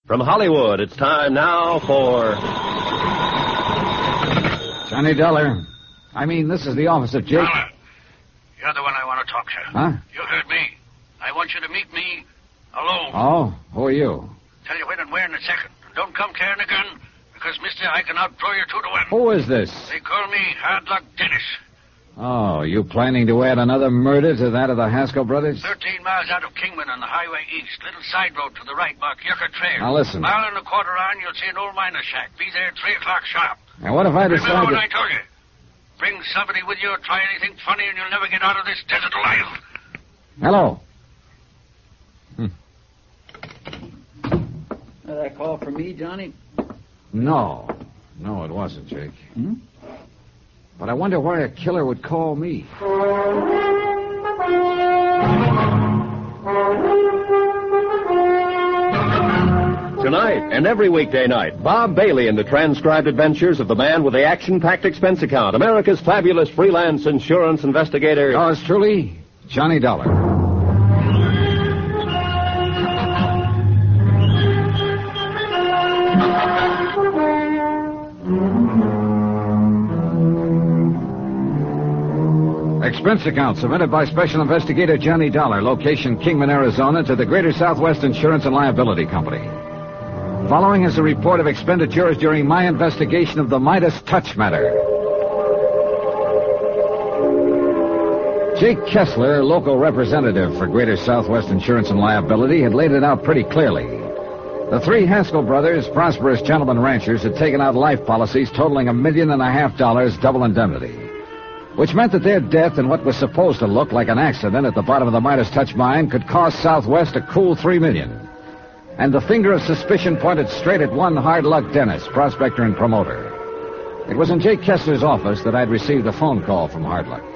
From Hollywood, it's time now for... Johnny Dollar. This is the office of Jake... Dollar, you're the one I want to talk to. Huh? You heard me. I want you to meet me alone. Oh? Who are you? Tell you when and where in a second. Don't come carrying a gun, because, mister, I can outthrow you 2 to 1. Who is this? They call me Hard Luck Dennis. Oh, you planning to add another murder to that of the Haskell brothers? 13 miles out of Kingman on the highway east. Little side road to the right, mark Yucca Trail. Now, listen. Mile and a quarter on, you'll see an old miner shack. Be there at 3 o'clock sharp. And what if I decide Remember what to... I told you? Bring somebody with you or try anything funny and you'll never get out of this desert alive. Hello. That call for me, Johnny? No, it wasn't, Jake. But I wonder why a killer would call me. Tonight and every weekday night, Bob Bailey in the transcribed adventures of the man with the action-packed expense account, America's fabulous freelance insurance investigator. Yours truly, Johnny Dollar. Expense account submitted by Special Investigator Johnny Dollar, location Kingman, Arizona, to the Greater Southwest Insurance and Liability Company. Following is a report of expenditures during my investigation of the Midas Touch matter. Jake Kessler, local representative for Greater Southwest Insurance and Liability, had laid it out pretty clearly. The 3 Haskell brothers, prosperous gentlemen ranchers, had taken out life policies totaling $1.5 million double indemnity, which meant that their death in what was supposed to look like an accident at the bottom of the Midas Touch mine could cost Southwest a cool $3 million. And the finger of suspicion pointed straight at one Hard Luck Dennis, prospector and promoter. It was in Jake Kessler's office that I'd received a phone call from Hard Luck.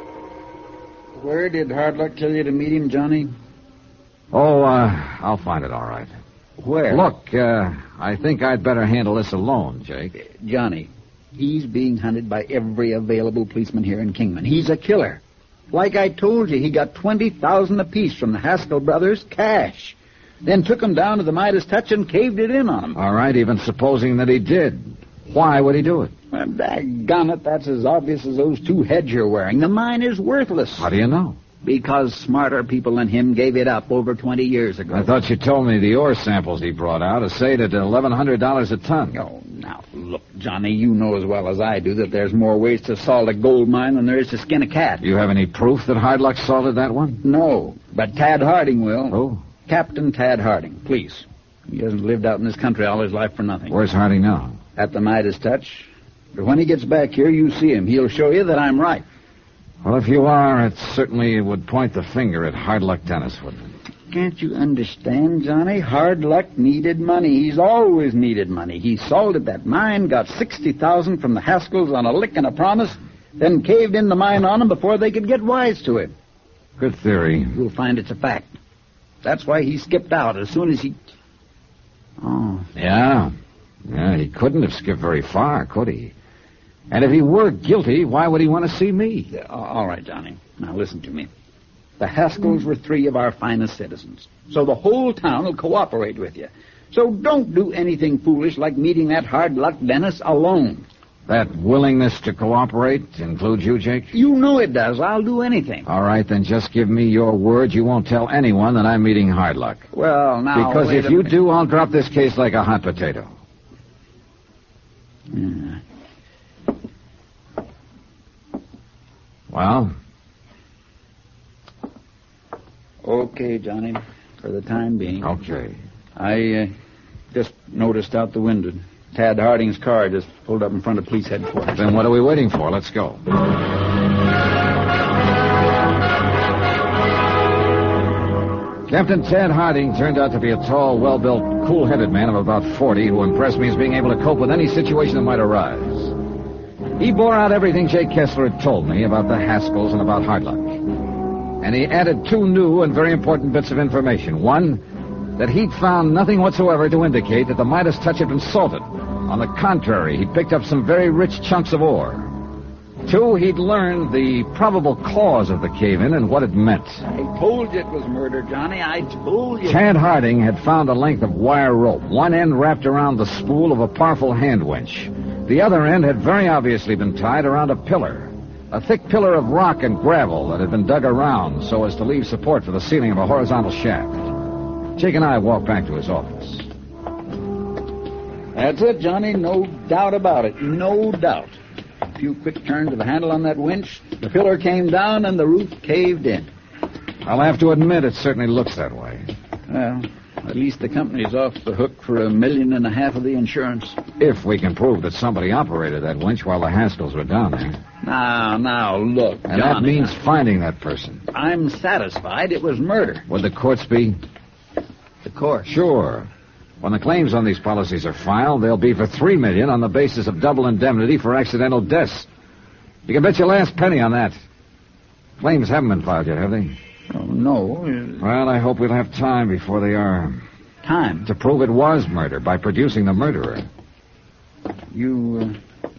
Where did Hard Luck tell you to meet him, Johnny? Oh, I'll find it all right. Where? Look, I think I'd better handle this alone, Jake. Johnny, he's being hunted by every available policeman here in Kingman. He's a killer. Like I told you, he got $20,000 apiece from the Haskell brothers, cash. Then took them down to the Midas Touch and caved it in on them. All right, even supposing that he did. Why would he do it? Well, daggone it, that's as obvious as those 2 heads you're wearing. The mine is worthless. How do you know? Because smarter people than him gave it up over 20 years ago. I thought you told me the ore samples he brought out assayed at $1,100 a ton. Oh, now, look, Johnny, you know as well as I do that there's more ways to salt a gold mine than there is to skin a cat. Do you have any proof that Hard Luck salted that one? No, but Tad Harding will. Who? Captain Tad Harding, police. He hasn't lived out in this country all his life for nothing. Where's Harding now? At the Midas Touch. But when he gets back here, you see him. He'll show you that I'm right. Well, if you are, it certainly would point the finger at Hard Luck Dennis, wouldn't it? Can't you understand, Johnny? Hard Luck needed money. He's always needed money. He salted that mine, got $60,000 from the Haskells on a lick and a promise, then caved in the mine on them before they could get wise to him. Good theory. You'll find it's a fact. That's why he skipped out as soon as he... Oh. Yeah, he couldn't have skipped very far, could he? And if he were guilty, why would he want to see me? All right, Johnny. Now listen to me. The Haskells were 3 of our finest citizens. So the whole town will cooperate with you. So don't do anything foolish like meeting that Hard Luck Dennis alone. That willingness to cooperate includes you, Jake? You know it does. I'll do anything. All right, then just give me your word you won't tell anyone that I'm meeting Hard Luck. Well, now... Because if you do, I'll drop this case like a hot potato. Yeah. Well? Okay, Johnny, for the time being. Okay. I just noticed out the window. Tad Harding's car just pulled up in front of police headquarters. Then what are we waiting for? Let's go. Captain Tad Harding turned out to be a tall, well-built, cool-headed man of about 40 who impressed me as being able to cope with any situation that might arise. He bore out everything Jake Kessler had told me about the Haskells and about Hard Luck. And he added 2 new and very important bits of information. One, that he'd found nothing whatsoever to indicate that the Midas Touch had been salted. On the contrary, he picked up some very rich chunks of ore. 2, he'd learned the probable cause of the cave-in and what it meant. I told you it was murder, Johnny. I told you. Tad Harding had found a length of wire rope, one end wrapped around the spool of a powerful hand winch. The other end had very obviously been tied around a pillar, a thick pillar of rock and gravel that had been dug around so as to leave support for the ceiling of a horizontal shaft. Jake and I walked back to his office. That's it, Johnny. No doubt about it. No doubt. A few quick turns of the handle on that winch, the pillar came down and the roof caved in. I'll have to admit it certainly looks that way. Well, at least the company's off the hook for $1.5 million of the insurance. If we can prove that somebody operated that winch while the Haskells were down there. Now, look, And Johnny, that means finding that person. I'm satisfied it was murder. Would the courts be? The court. Sure. When the claims on these policies are filed, they'll be for $3 million on the basis of double indemnity for accidental deaths. You can bet your last penny on that. Claims haven't been filed yet, have they? Oh, no. Well, I hope we'll have time before they are. Time. To prove it was murder by producing the murderer. You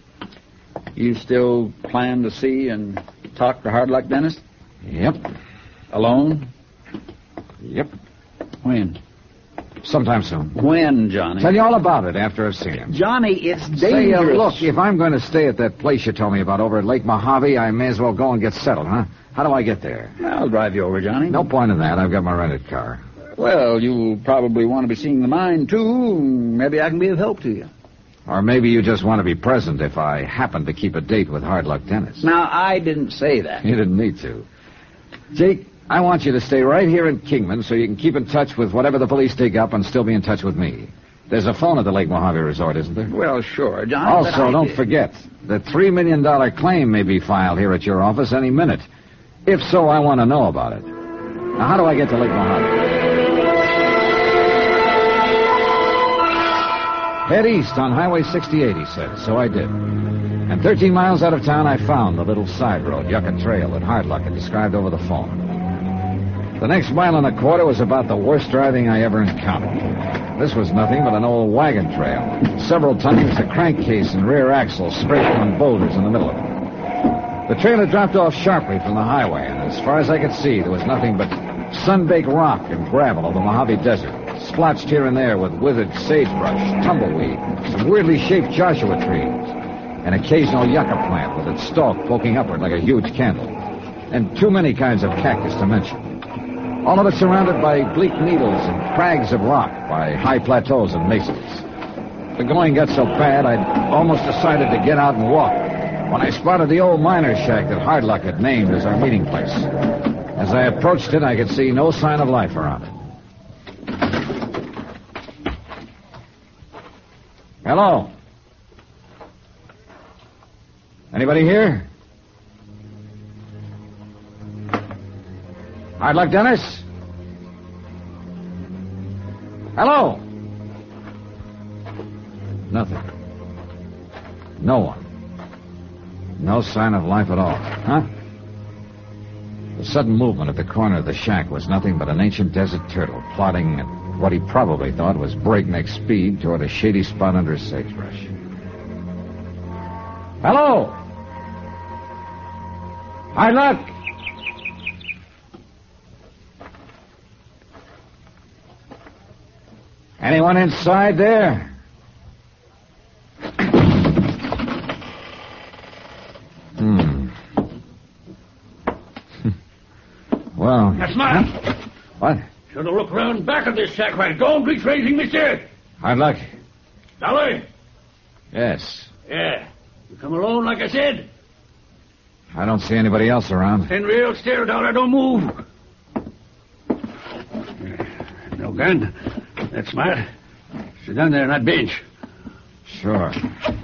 still plan to see and talk to Hard Luck Dennis? Yep. Alone? Yep. When? Sometime soon. When, Johnny? Tell you all about it after I've seen him. Johnny, it's dangerous. Say, look, if I'm going to stay at that place you told me about over at Lake Mojave, I may as well go and get settled, huh? How do I get there? I'll drive you over, Johnny. No point in that. I've got my rented car. Well, you'll probably want to be seeing the mine, too. Maybe I can be of help to you. Or maybe you just want to be present if I happen to keep a date with Hard Luck Dennis. Now, I didn't say that. You didn't need to. Jake, I want you to stay right here in Kingman so you can keep in touch with whatever the police dig up and still be in touch with me. There's a phone at the Lake Mojave Resort, isn't there? Well, sure, Johnny. Also, don't forget, the $3 million claim may be filed here at your office any minute. If so, I want to know about it. Now, how do I get to Lake Mojave? Head east on Highway 68, he said. So I did. And 13 miles out of town, I found the little side road, Yucca Trail, that Hardluck had described over the phone. The next mile and a quarter was about the worst driving I ever encountered. This was nothing but an old wagon trail. Several times, the crankcase and rear axle scraped on boulders in the middle of it. The trail had dropped off sharply from the highway, and as far as I could see, there was nothing but sun-baked rock and gravel of the Mojave Desert, splotched here and there with withered sagebrush, tumbleweed, some weirdly shaped Joshua trees, an occasional yucca plant with its stalk poking upward like a huge candle, and too many kinds of cactus to mention. All of it surrounded by bleak needles and crags of rock, by high plateaus and mesas. The going got so bad, I'd almost decided to get out and walk when I spotted the old miner's shack that Hardluck had named as our meeting place. As I approached it, I could see no sign of life around it. Hello? Anybody here? Hardluck Dennis? Hello? Nothing. No one. No sign of life at all, huh? The sudden movement at the corner of the shack was nothing but an ancient desert turtle plodding at what he probably thought was breakneck speed toward a shady spot under sagebrush. Hello? Hardluck! Anyone inside there? Well... That's mine. What? Should have looked round back of this shack right. Don't be raising, mister. Hardluck? Dollar? Yes. Yeah. You come alone, like I said? I don't see anybody else around. Stand real still, Dollar. Don't move. No gun. That's smart. Sit down there on that bench. Sure.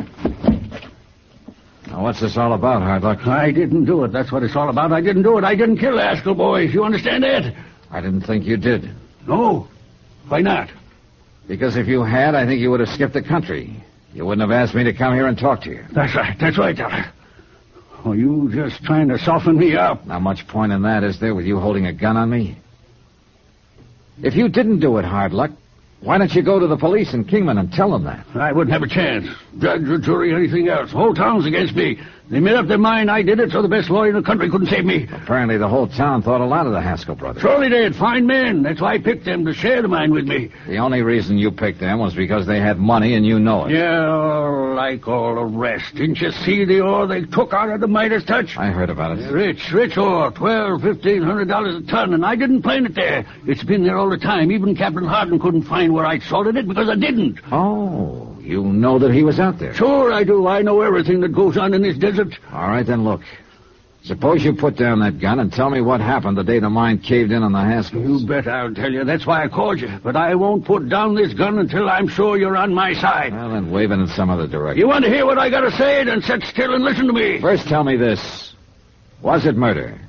Now, what's this all about, Hardluck? I didn't do it. That's what it's all about. I didn't do it. I didn't kill the Haskell boys. You understand that? I didn't think you did. No. Why not? Because if you had, I think you would have skipped the country. You wouldn't have asked me to come here and talk to you. That's right. That's right, Dollar. Oh, you just trying to soften me up. Not much point in that, is there, with you holding a gun on me? If you didn't do it, Hardluck, Why don't you go to the police in Kingman and tell them that? I wouldn't have a chance. Judge or jury, anything else. The whole town's against me. They made up their mind I did it, so the best lawyer in the country couldn't save me. Apparently the whole town thought a lot of the Haskell brothers. Surely they had fine men. That's why I picked them to share the mine with me. The only reason you picked them was because they had money and you know it. Yeah, like all the rest. Didn't you see the ore they took out of the Midas touch? I heard about it. Rich ore. $1,200 a ton, and I didn't plant it there. It's been there all the time. Even Captain Hardin couldn't find where I'd salted it because I didn't. Oh, you know that he was out there. Sure I do. I know everything that goes on in this desert. All right, then look. Suppose you put down that gun and tell me what happened the day the mine caved in on the Haskells. You bet I'll tell you. That's why I called you. But I won't put down this gun until I'm sure you're on my side. Well, then wave it in some other direction. You want to hear what I got to say? Then sit still and listen to me. First tell me this. Was it murder?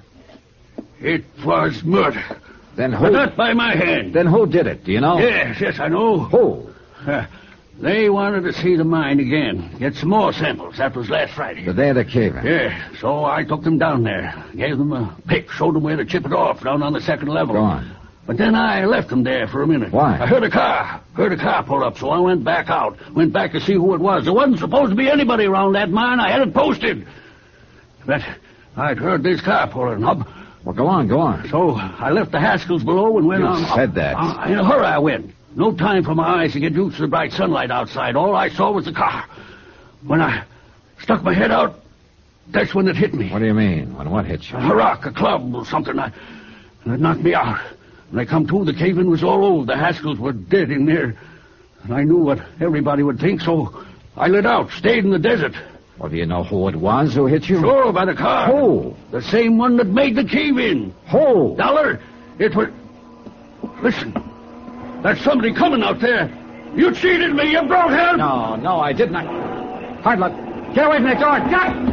It was murder. Then who... But not by my hand. Then who did it? Do you know? Yes, I know. Who? They wanted to see the mine again. Get some more samples. That was last Friday. The day of the cave-in? Yeah, so I took them down there. Gave them a pick. Showed them where to chip it off down on the second level. Go on. But then I left them there for a minute. Why? I heard a car. Pull up, so I went back out. Went back to see who it was. There wasn't supposed to be anybody around that mine. I had it posted. But I'd heard this car pulling up. Well, go on. So I left the Haskells below and went on. You said that. In a hurry I went. No time for my eyes to get used to the bright sunlight outside. All I saw was the car. When I stuck my head out, that's when it hit me. What do you mean? When what hit you? A rock, a club, or something. And it knocked me out. When I come to, the cave-in was all over. The Haskells were dead in there. And I knew what everybody would think, so I lit out, stayed in the desert. Well, do you know who it was who hit you? Sure, by the car. Who? The same one that made the cave-in. Who? Dollar, it was... Listen, there's somebody coming out there. You cheated me, you brought him. No, I did not. Hard luck. Get away from the door.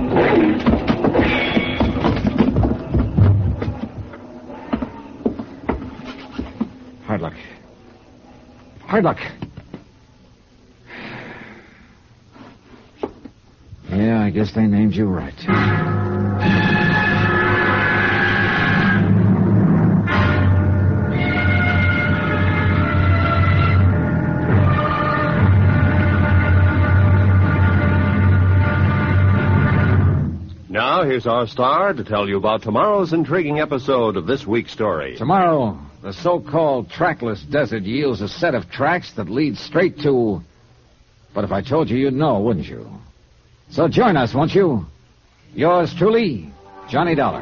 Hard luck. Yeah, I guess they named you right. Now, here's our star to tell you about tomorrow's intriguing episode of this week's story. Tomorrow, the so-called trackless desert yields a set of tracks that lead straight to... But if I told you, you'd know, wouldn't you? So join us, won't you? Yours truly, Johnny Dollar.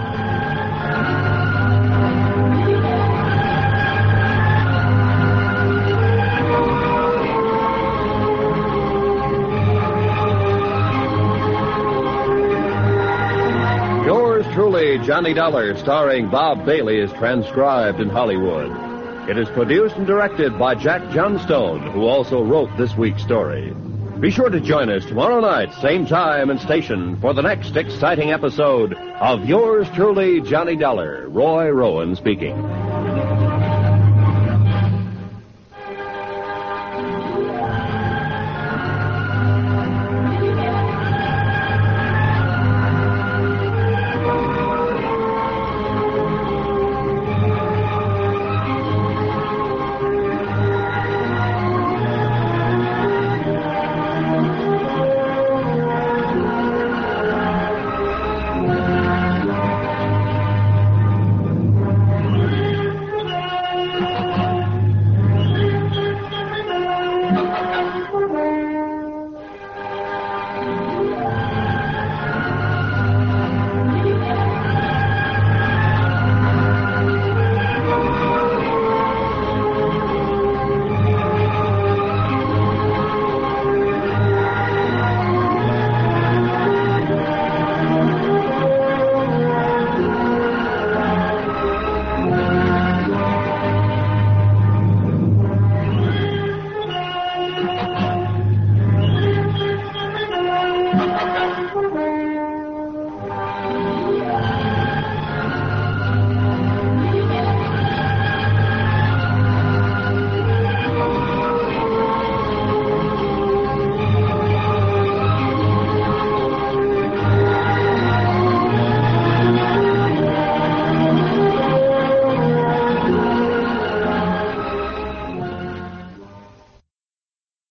Yours truly, Johnny Dollar, starring Bob Bailey, is transcribed in Hollywood. It is produced and directed by Jack Johnstone, who also wrote this week's story. Be sure to join us tomorrow night, same time and station, for the next exciting episode of Yours truly, Johnny Dollar. Roy Rowan speaking.